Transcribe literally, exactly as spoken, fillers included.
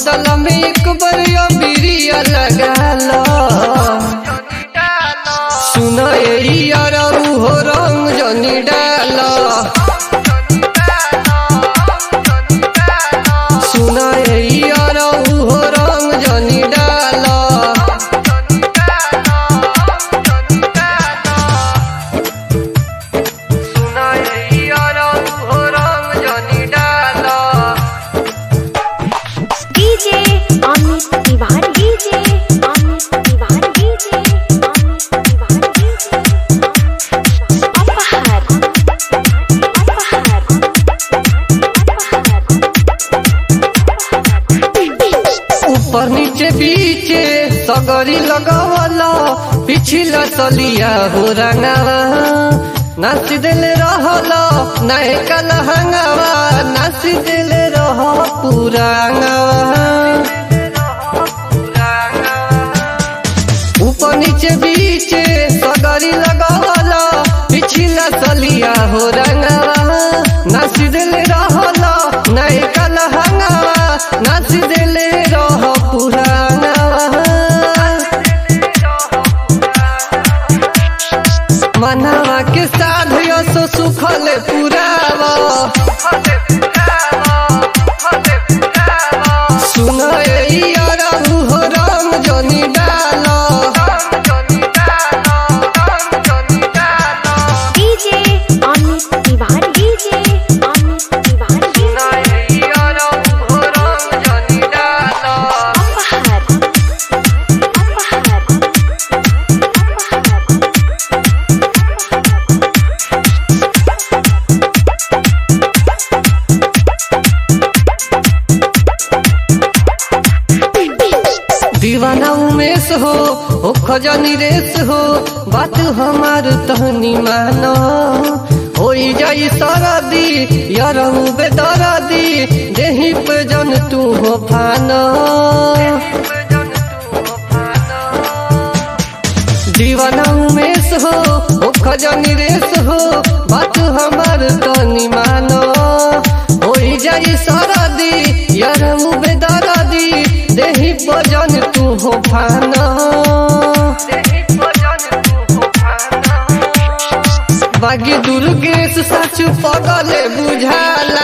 बदला में एक बार बिरिया लगा लो। सुना यार हो रंग जनी डालो, सुना यार हो रंग जनी डालो। सुना यार हो रंग जनी डालो। DJ Amit Tiwari, DJ Amit Tiwari, DJ Amit Tiwari, DJ अपहर अपहर ऊपर नीचे बीचे सगरी लगावला, पिछला सलिया हो रंगावा नाच दिल रहला, नए कलहंगावा नाच दिल रह पुरांगावा। ऊपर नीचे बीचे सगरी लगावला, पिछला सलिया हो रंगावा नाच दिल रहला, नए कलहंगावा नाच दिल रह पुरांगावा। मनावा के साध सो सुखल पुरावा। सुना यार हो रंग जनी डालो। डीजे अमित तिवारी, डीजे अमित तिवारी, सुना यार हो रंग जनी डालो। अपहर अपहर दीवाना उमेश हो ओ खजानी रेस हो, बात हमार तहनी मानो। हो जाई सरदी यार बेदरदी, देही पे जन तू हो फानो। दीवाना उमेश हो ओ खजानी रेस हो, बात हमार तहनी मानो। हो जाई सरदी यार बेदरदी, देही भजन तू हो फाना। बागी दुर्गेश सच पगले बुझाला।